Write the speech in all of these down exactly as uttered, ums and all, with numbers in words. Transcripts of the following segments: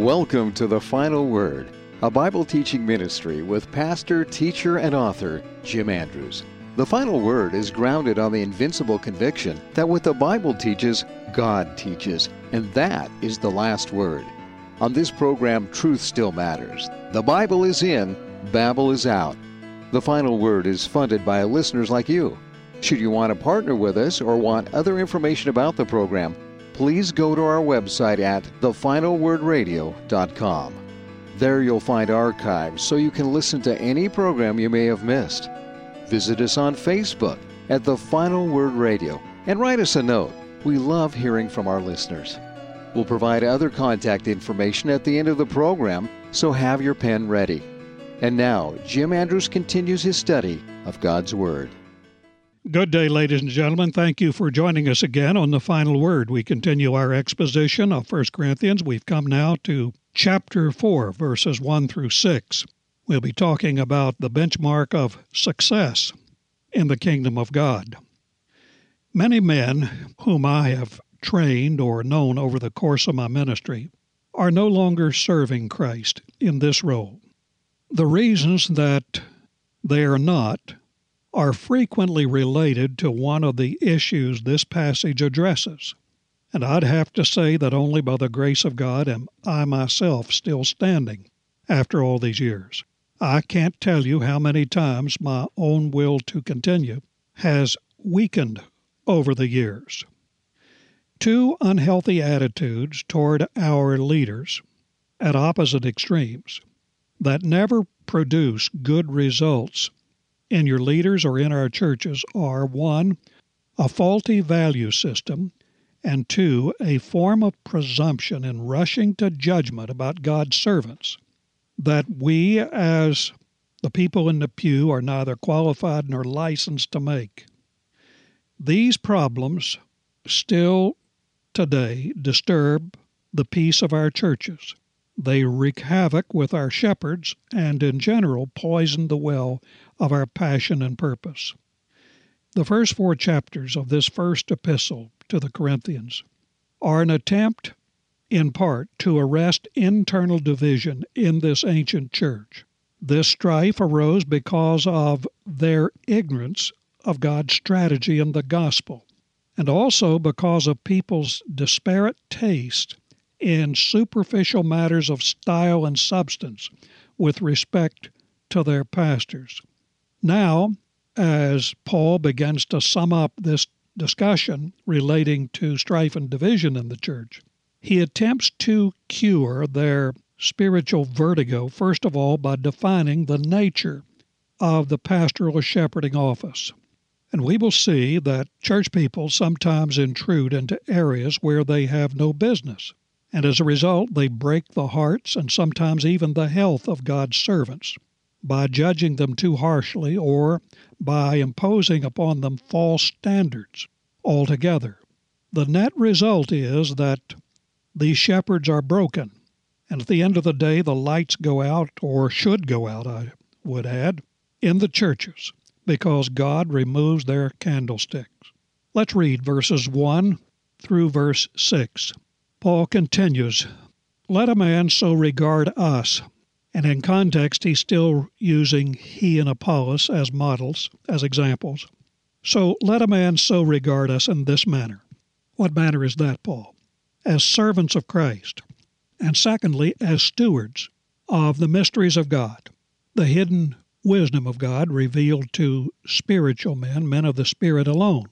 Welcome to The Final Word, a Bible teaching ministry with pastor, teacher, and author Jim Andrews. The Final Word is grounded on the invincible conviction that what the Bible teaches, God teaches, and that is the last word. On this program, truth still matters. The Bible is in, Babel is out. The Final Word is funded by listeners like you. Should you want to partner with us or want other information about the program, please go to our website at the final word radio dot com. There you'll find archives so you can listen to any program you may have missed. Visit us on Facebook at The Final Word Radio and write us a note. We love hearing from our listeners. We'll provide other contact information at the end of the program, so have your pen ready. And now, Jim Andrews continues his study of God's Word. Good day, ladies and gentlemen. Thank you for joining us again on The Final Word. We continue our exposition of First Corinthians. We've come now to chapter four, verses one through six. We'll be talking about the benchmark of success in the kingdom of God. Many men whom I have trained or known over the course of my ministry are no longer serving Christ in this role. The reasons that they are not are frequently related to one of the issues this passage addresses. And I'd have to say that only by the grace of God am I myself still standing after all these years. I can't tell you how many times my own will to continue has weakened over the years. Two unhealthy attitudes toward our leaders at opposite extremes that never produce good results in your leaders or in our churches are, one, a faulty value system, and two, a form of presumption in rushing to judgment about God's servants that we as the people in the pew are neither qualified nor licensed to make. These problems still today disturb the peace of our churches. They wreak havoc with our shepherds and, in general, poison the well of our passion and purpose. The first four chapters of this first epistle to the Corinthians are an attempt, in part, to arrest internal division in this ancient church. This strife arose because of their ignorance of God's strategy in the gospel, and also because of people's disparate taste in superficial matters of style and substance with respect to their pastors. Now, as Paul begins to sum up this discussion relating to strife and division in the church, he attempts to cure their spiritual vertigo, first of all, by defining the nature of the pastoral shepherding office. And we will see that church people sometimes intrude into areas where they have no business. And as a result, they break the hearts and sometimes even the health of God's servants by judging them too harshly or by imposing upon them false standards altogether. The net result is that these shepherds are broken, and at the end of the day, the lights go out, or should go out, I would add, in the churches, because God removes their candlesticks. Let's read verses one through verse six. Paul continues, "Let a man so regard us," and in context he's still using he and Apollos as models, as examples. So let a man so regard us in this manner. What manner is that, Paul? As servants of Christ, and secondly, as stewards of the mysteries of God, the hidden wisdom of God revealed to spiritual men, men of the Spirit alone.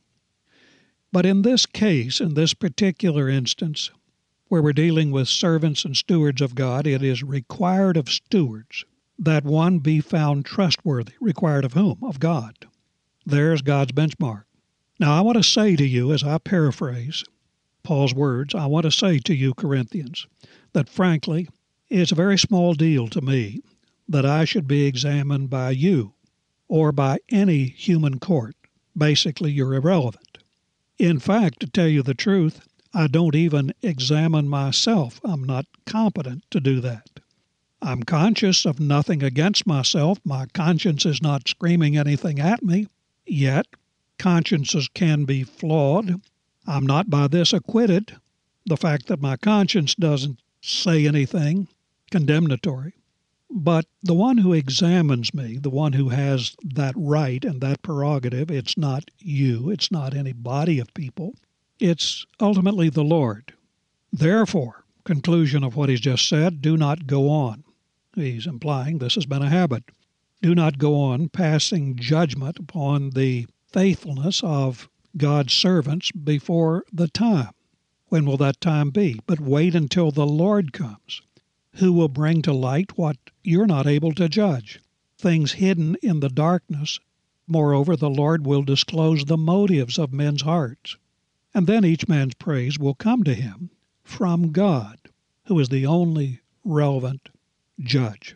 But in this case, in this particular instance, where we're dealing with servants and stewards of God, it is required of stewards that one be found trustworthy. Required of whom? Of God. There's God's benchmark. Now, I want to say to you, as I paraphrase Paul's words, I want to say to you, Corinthians, that frankly, it's a very small deal to me that I should be examined by you or by any human court. Basically, you're irrelevant. In fact, to tell you the truth, I don't even examine myself. I'm not competent to do that. I'm conscious of nothing against myself. My conscience is not screaming anything at me. Yet, consciences can be flawed. I'm not by this acquitted. The fact that my conscience doesn't say anything condemnatory. But the one who examines me, the one who has that right and that prerogative, it's not you, it's not any body of people, it's ultimately the Lord. Therefore, conclusion of what he's just said, do not go on. He's implying this has been a habit. Do not go on passing judgment upon the faithfulness of God's servants before the time. When will that time be? But wait until the Lord comes, who will bring to light what you're not able to judge, things hidden in the darkness. Moreover, the Lord will disclose the motives of men's hearts. And then each man's praise will come to him from God, who is the only relevant judge.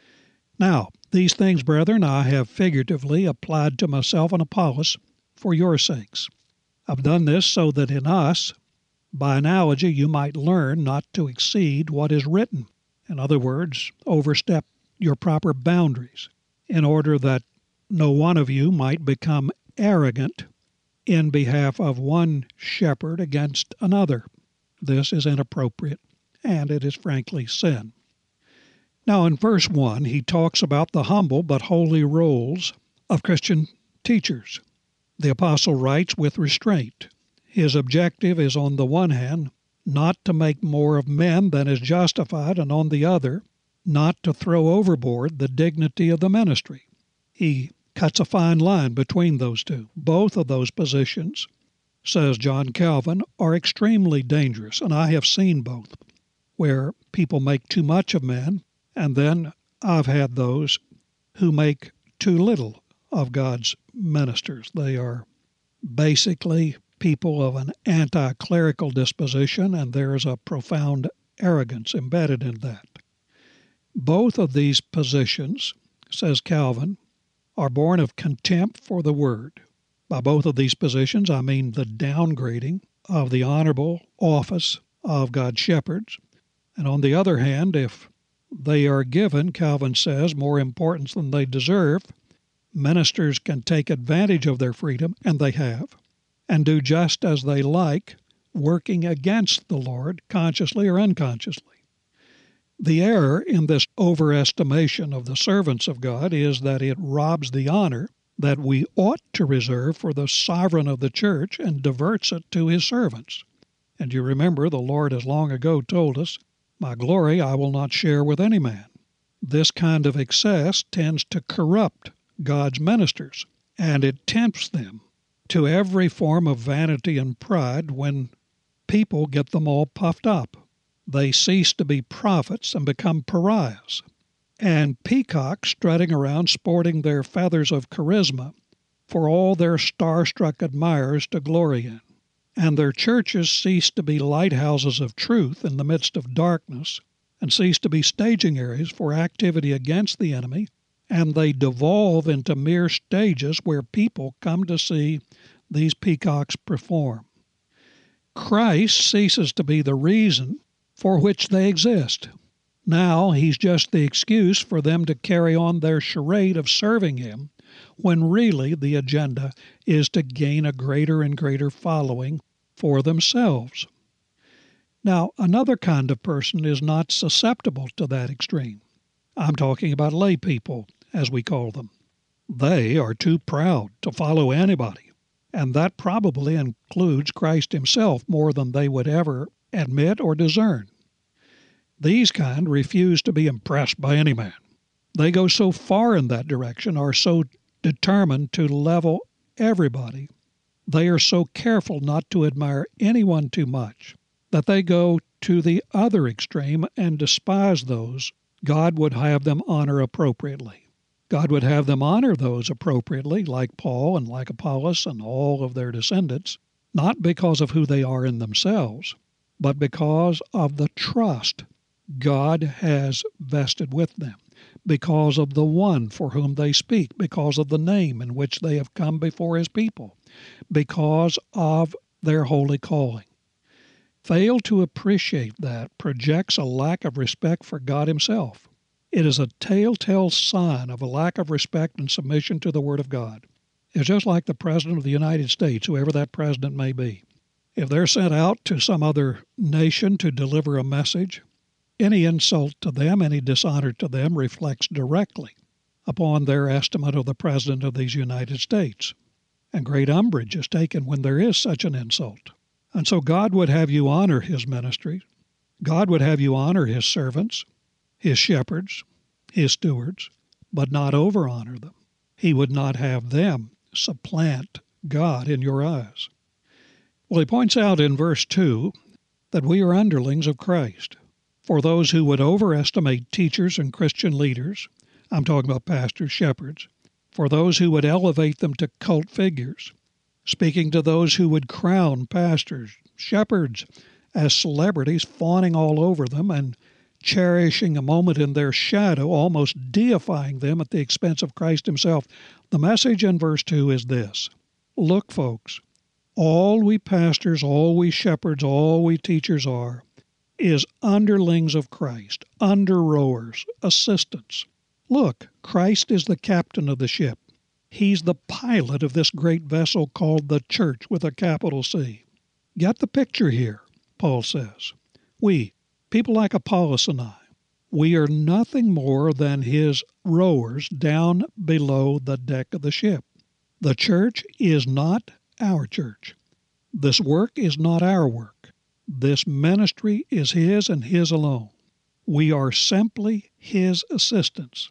Now, these things, brethren, I have figuratively applied to myself and Apollos for your sakes. I've done this so that in us, by analogy, you might learn not to exceed what is written. In other words, overstep your proper boundaries, in order that no one of you might become arrogant in behalf of one shepherd against another. This is inappropriate, and it is frankly sin. Now, in verse one, he talks about the humble but holy roles of Christian teachers. The apostle writes with restraint. His objective is, on the one hand, not to make more of men than is justified, and on the other, not to throw overboard the dignity of the ministry. He cuts a fine line between those two. Both of those positions, says John Calvin, are extremely dangerous, and I have seen both, where people make too much of men, and then I've had those who make too little of God's ministers. They are basically people of an anti-clerical disposition, and there is a profound arrogance embedded in that. Both of these positions, says Calvin, are born of contempt for the Word. By both of these positions, I mean the downgrading of the honorable office of God's shepherds. And on the other hand, if they are given, Calvin says, more importance than they deserve, ministers can take advantage of their freedom, and they have, and do just as they like, working against the Lord, consciously or unconsciously. The error in this overestimation of the servants of God is that it robs the honor that we ought to reserve for the sovereign of the church and diverts it to his servants. And you remember the Lord has long ago told us, "My glory I will not share with any man." This kind of excess tends to corrupt God's ministers, and it tempts them to every form of vanity and pride. When people get them all puffed up, they cease to be prophets and become pariahs, and peacocks strutting around sporting their feathers of charisma for all their star-struck admirers to glory in. And their churches cease to be lighthouses of truth in the midst of darkness, and cease to be staging areas for activity against the enemy, and they devolve into mere stages where people come to see these peacocks perform. Christ ceases to be the reason for which they exist. Now he's just the excuse for them to carry on their charade of serving him, when really the agenda is to gain a greater and greater following for themselves. Now, another kind of person is not susceptible to that extreme. I'm talking about lay people, as we call them. They are too proud to follow anybody, and that probably includes Christ himself more than they would ever admit or discern. These kind refuse to be impressed by any man. They go so far in that direction, are so determined to level everybody, they are so careful not to admire anyone too much, that they go to the other extreme and despise those God would have them honor appropriately. God would have them honor those appropriately, like Paul and like Apollos and all of their descendants, not because of who they are in themselves, but because of the trust God has vested with them, because of the one for whom they speak, because of the name in which they have come before his people, because of their holy calling. Fail to appreciate that projects a lack of respect for God himself. It is a telltale sign of a lack of respect and submission to the Word of God. It's just like the President of the United States, whoever that president may be. If they're sent out to some other nation to deliver a message, Any insult to them, any dishonor to them reflects directly upon their estimate of the President of these United States. And great umbrage is taken when there is such an insult. And so God would have you honor His ministry. God would have you honor His servants, His shepherds, His stewards, but not over-honor them. He would not have them supplant God in your eyes. Well, he points out in verse two that we are underlings of Christ. For those who would overestimate teachers and Christian leaders, I'm talking about pastors, shepherds, for those who would elevate them to cult figures, speaking to those who would crown pastors, shepherds as celebrities, fawning all over them and cherishing a moment in their shadow, almost deifying them at the expense of Christ Himself. The message in verse two is this: look, folks, all we pastors, all we shepherds, all we teachers are is underlings of Christ, under-rowers, assistants. Look, Christ is the captain of the ship. He's the pilot of this great vessel called the church with a capital C. Get the picture here, Paul says. We, people like Apollos and I, we are nothing more than his rowers down below the deck of the ship. The church is not our church. This work is not our work. This ministry is his and his alone. We are simply his assistants.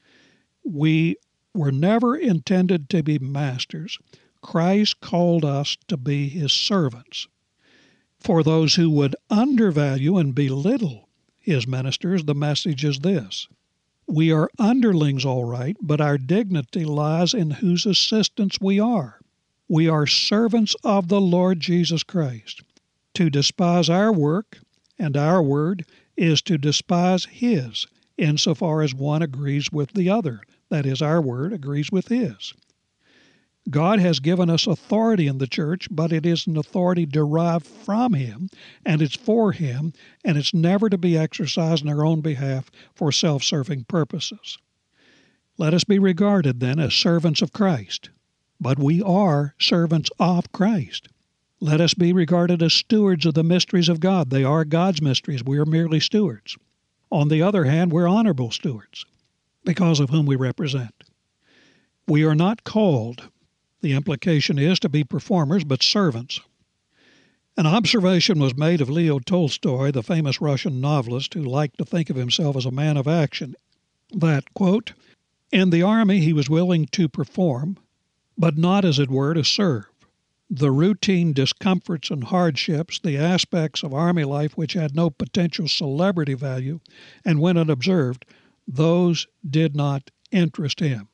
We were never intended to be masters. Christ called us to be his servants. For those who would undervalue and belittle his ministers, the message is this: we are underlings, all right, but our dignity lies in whose assistants we are. We are servants of the Lord Jesus Christ. To despise our work and our word is to despise his, insofar as one agrees with the other. That is, our word agrees with his. God has given us authority in the church, but it is an authority derived from him, and it's for him, and it's never to be exercised in our own behalf for self-serving purposes. Let us be regarded, then, as servants of Christ, but we are servants of Christ. Let us be regarded as stewards of the mysteries of God. They are God's mysteries. We are merely stewards. On the other hand, we're honorable stewards because of whom we represent. We are not called, the implication is, to be performers, but servants. An observation was made of Leo Tolstoy, the famous Russian novelist who liked to think of himself as a man of action, that, quote, in the army he was willing to perform, but not, as it were, to serve. The routine discomforts and hardships, the aspects of army life which had no potential celebrity value and went unobserved, those did not interest him.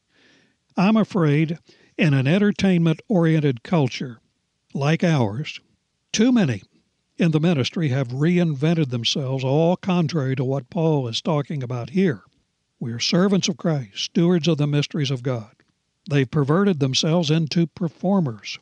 I'm afraid in an entertainment-oriented culture like ours, too many in the ministry have reinvented themselves, all contrary to what Paul is talking about here. We are servants of Christ, stewards of the mysteries of God. They've perverted themselves into performers.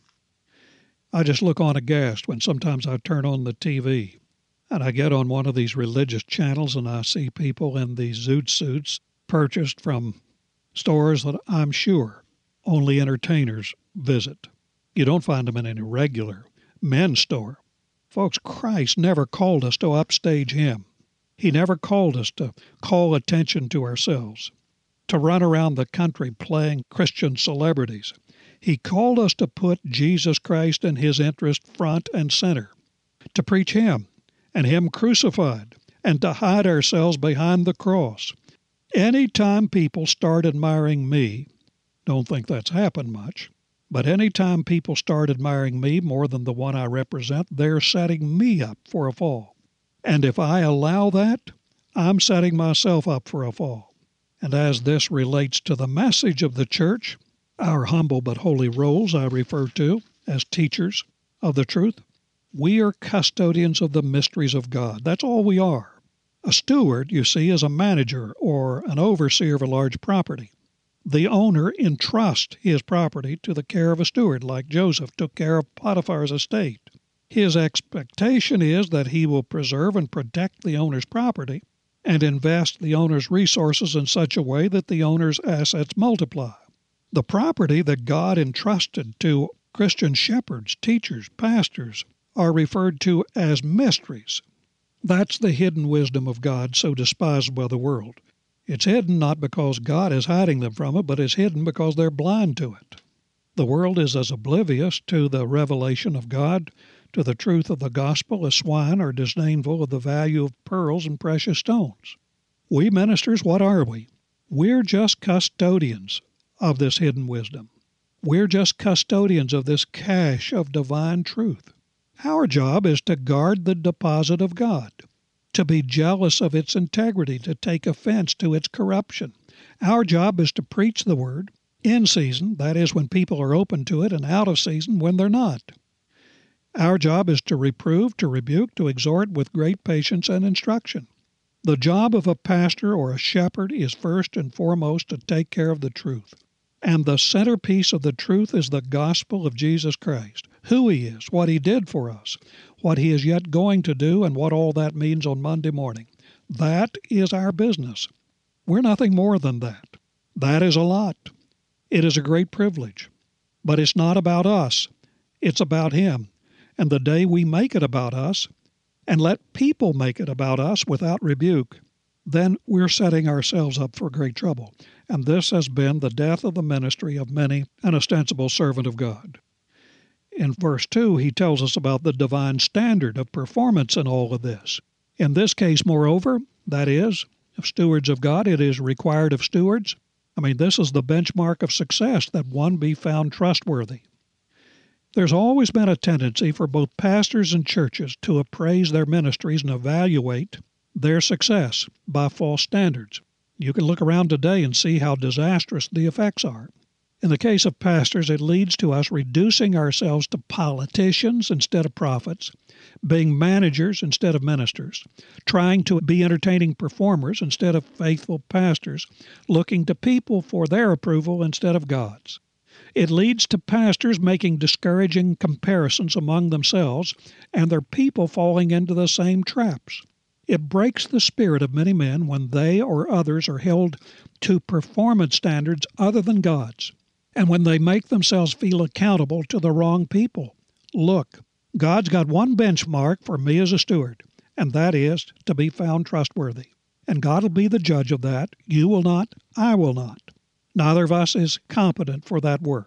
I just look on aghast when sometimes I turn on the T V and I get on one of these religious channels and I see people in these zoot suits purchased from stores that I'm sure only entertainers visit. You don't find them in any regular men's store. Folks, Christ never called us to upstage him. He never called us to call attention to ourselves, to run around the country playing Christian celebrities. He called us to put Jesus Christ and his interest front and center, to preach him and him crucified, and to hide ourselves behind the cross. Any time people start admiring me, don't think that's happened much, but any time people start admiring me more than the one I represent, they're setting me up for a fall. And if I allow that, I'm setting myself up for a fall. And as this relates to the message of the church, our humble but holy roles I refer to as teachers of the truth, we are custodians of the mysteries of God. That's all we are. A steward, you see, is a manager or an overseer of a large property. The owner entrusts his property to the care of a steward, like Joseph took care of Potiphar's estate. His expectation is that he will preserve and protect the owner's property and invest the owner's resources in such a way that the owner's assets multiply. The property that God entrusted to Christian shepherds, teachers, pastors are referred to as mysteries. That's the hidden wisdom of God, so despised by the world. It's hidden not because God is hiding them from it, but it's hidden because they're blind to it. The world is as oblivious to the revelation of God, to the truth of the gospel, as swine are disdainful of the value of pearls and precious stones. We ministers, what are we? We're just custodians of this hidden wisdom. We're just custodians of this cache of divine truth. Our job is to guard the deposit of God, to be jealous of its integrity, to take offense to its corruption. Our job is to preach the word in season, that is, when people are open to it, and out of season when they're not. Our job is to reprove, to rebuke, to exhort with great patience and instruction. The job of a pastor or a shepherd is first and foremost to take care of the truth. And the centerpiece of the truth is the gospel of Jesus Christ, who He is, what He did for us, what He is yet going to do, and what all that means on Monday morning. That is our business. We're nothing more than that. That is a lot. It is a great privilege. But it's not about us. It's about Him. And the day we make it about us, and let people make it about us without rebuke, then we're setting ourselves up for great trouble. And this has been the death of the ministry of many an ostensible servant of God. In verse two, he tells us about the divine standard of performance in all of this. In this case, moreover, that is, of stewards of God, it is required of stewards. I mean, this is the benchmark of success, that one be found trustworthy. There's always been a tendency for both pastors and churches to appraise their ministries and evaluate their success by false standards. You can look around today and see how disastrous the effects are. In the case of pastors, it leads to us reducing ourselves to politicians instead of prophets, being managers instead of ministers, trying to be entertaining performers instead of faithful pastors, looking to people for their approval instead of God's. It leads to pastors making discouraging comparisons among themselves and their people falling into the same traps. It breaks the spirit of many men when they or others are held to performance standards other than God's, and when they make themselves feel accountable to the wrong people. Look, God's got one benchmark for me as a steward, and that is to be found trustworthy. And God will be the judge of that. You will not, I will not. Neither of us is competent for that work.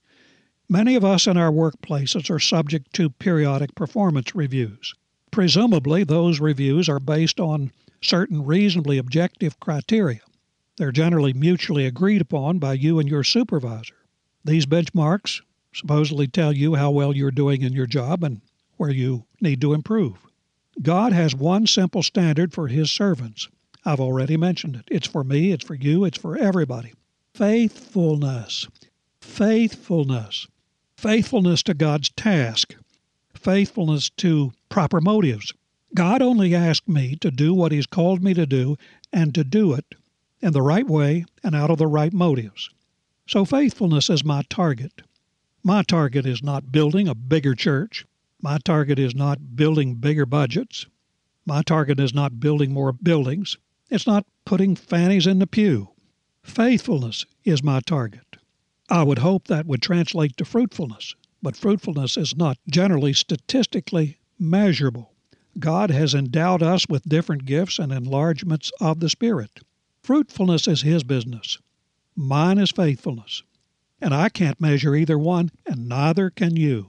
Many of us in our workplaces are subject to periodic performance reviews. Presumably, those reviews are based on certain reasonably objective criteria. They're generally mutually agreed upon by you and your supervisor. These benchmarks supposedly tell you how well you're doing in your job and where you need to improve. God has one simple standard for His servants. I've already mentioned it. It's for me, it's for you, it's for everybody. Faithfulness. Faithfulness. Faithfulness to God's task. Faithfulness to proper motives. God only asked me to do what He's called me to do, and to do it in the right way and out of the right motives. So faithfulness is my target. My target is not building a bigger church. My target is not building bigger budgets. My target is not building more buildings. It's not putting fannies in the pew. Faithfulness is my target. I would hope that would translate to fruitfulness, but fruitfulness is not generally statistically measurable. God has endowed us with different gifts and enlargements of the Spirit. Fruitfulness is His business. Mine is faithfulness. And I can't measure either one, and neither can you.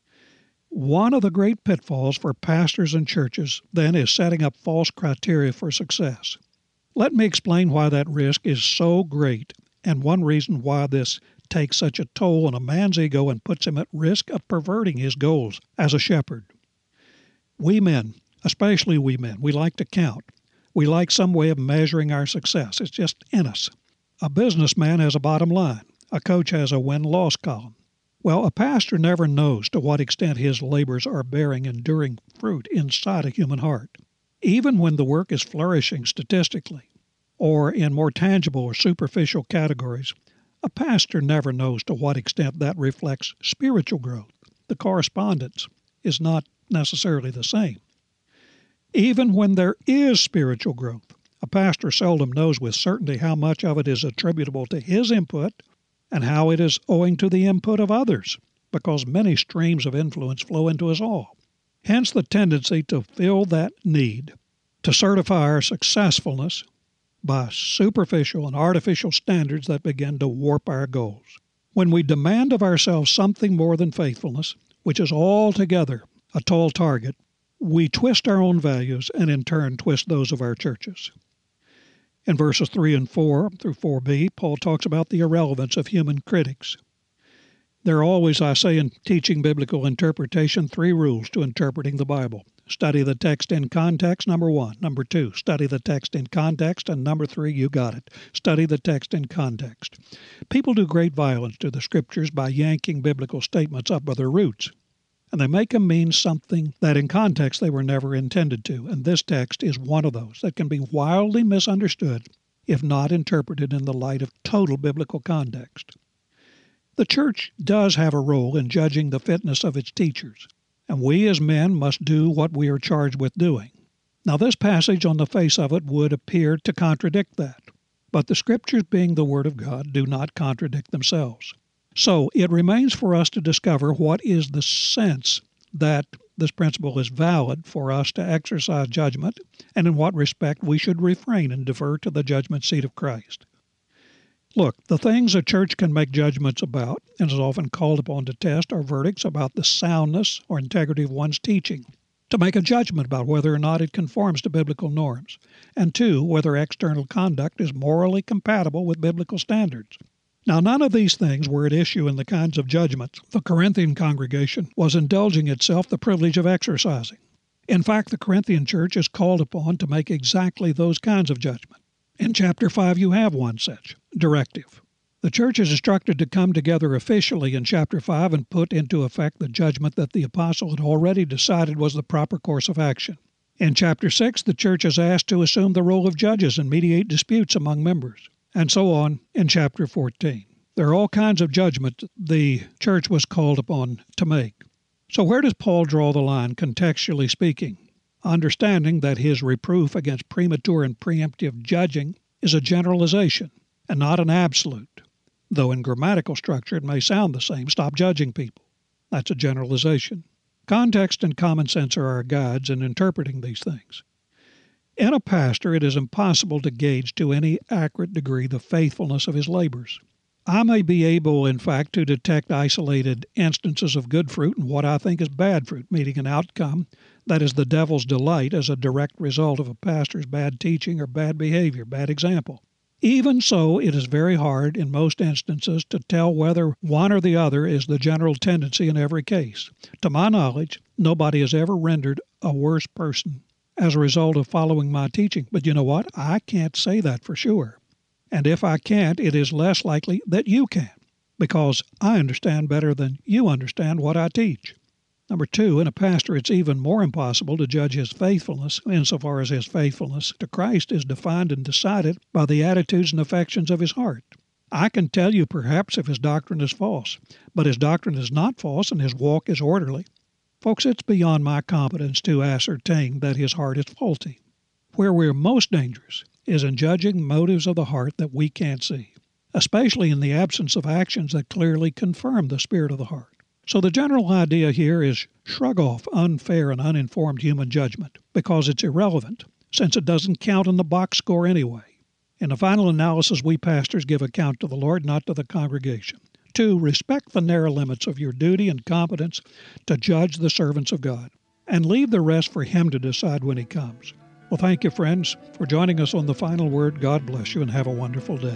One of the great pitfalls for pastors and churches, then, is setting up false criteria for success. Let me explain why that risk is so great, and one reason why this takes such a toll on a man's ego and puts him at risk of perverting his goals as a shepherd. We men, especially we men, we like to count. We like some way of measuring our success. It's just in us. A businessman has a bottom line. A coach has a win-loss column. Well, a pastor never knows to what extent his labors are bearing enduring fruit inside a human heart. Even when the work is flourishing statistically, or in more tangible or superficial categories, a pastor never knows to what extent that reflects spiritual growth. The correspondence is not necessarily the same. Even when there is spiritual growth, a pastor seldom knows with certainty how much of it is attributable to his input and how it is owing to the input of others, because many streams of influence flow into us all. Hence the tendency to fill that need to certify our successfulness by superficial and artificial standards that begin to warp our goals. When we demand of ourselves something more than faithfulness, which is altogether a tall target, we twist our own values and in turn twist those of our churches. In verses three and four through four b, Paul talks about the irrelevance of human critics. There are always, I say, in teaching biblical interpretation, three rules to interpreting the Bible. Study the text in context, number one. Number two, study the text in context. And number three, you got it, study the text in context. People do great violence to the Scriptures by yanking biblical statements up by their roots. And they make them mean something that in context they were never intended to. And this text is one of those that can be wildly misunderstood if not interpreted in the light of total biblical context. The church does have a role in judging the fitness of its teachers, and we as men must do what we are charged with doing. Now, this passage on the face of it would appear to contradict that, but the Scriptures, being the Word of God, do not contradict themselves. So it remains for us to discover what is the sense that this principle is valid for us to exercise judgment, and in what respect we should refrain and defer to the judgment seat of Christ. Look, the things a church can make judgments about, and is often called upon to test, are verdicts about the soundness or integrity of one's teaching, to make a judgment about whether or not it conforms to biblical norms, and two, whether external conduct is morally compatible with biblical standards. Now, none of these things were at issue in the kinds of judgments the Corinthian congregation was indulging itself the privilege of exercising. In fact, the Corinthian church is called upon to make exactly those kinds of judgment. In chapter five, you have one such directive. The church is instructed to come together officially in chapter five and put into effect the judgment that the apostle had already decided was the proper course of action. In chapter six, the church is asked to assume the role of judges and mediate disputes among members, and so on in chapter fourteen. There are all kinds of judgments the church was called upon to make. So where does Paul draw the line, contextually speaking? Understanding that his reproof against premature and preemptive judging is a generalization and not an absolute, though in grammatical structure it may sound the same. Stop judging people. That's a generalization. Context and common sense are our guides in interpreting these things. In a pastor, it is impossible to gauge to any accurate degree the faithfulness of his labors. I may be able, in fact, to detect isolated instances of good fruit and what I think is bad fruit, meaning an outcome that is the devil's delight as a direct result of a pastor's bad teaching or bad behavior, bad example. Even so, it is very hard in most instances to tell whether one or the other is the general tendency in every case. To my knowledge, nobody has ever rendered a worse person as a result of following my teaching. But you know what? I can't say that for sure. And if I can't, it is less likely that you can, because I understand better than you understand what I teach. Number two, in a pastor, it's even more impossible to judge his faithfulness insofar as his faithfulness to Christ is defined and decided by the attitudes and affections of his heart. I can tell you perhaps if his doctrine is false, but his doctrine is not false and his walk is orderly. Folks, it's beyond my competence to ascertain that his heart is faulty. Where we're most dangerous is in judging motives of the heart that we can't see, especially in the absence of actions that clearly confirm the spirit of the heart. So the general idea here is shrug off unfair and uninformed human judgment because it's irrelevant, since it doesn't count in the box score anyway. In the final analysis, we pastors give account to the Lord, not to the congregation. Two, respect the narrow limits of your duty and competence to judge the servants of God, and leave the rest for Him to decide when He comes. Well, thank you, friends, for joining us on The Final Word. God bless you and have a wonderful day.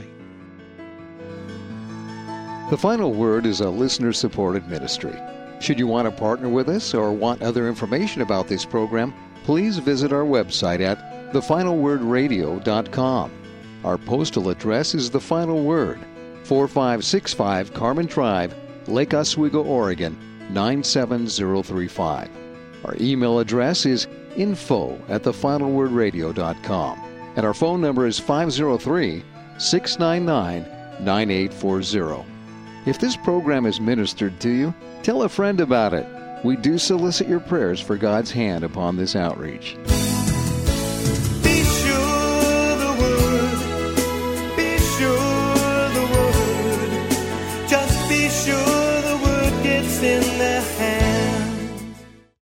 The Final Word is a listener-supported ministry. Should you want to partner with us or want other information about this program, please visit our website at the final word radio dot com. Our postal address is The Final Word, four five six five Carmen Drive, Lake Oswego, Oregon, nine seven zero three five. Our email address is info at the final word radio dot com. And our phone number is five zero three, six nine nine, nine eight four zero. If this program is ministered to you, tell a friend about it. We do solicit your prayers for God's hand upon this outreach.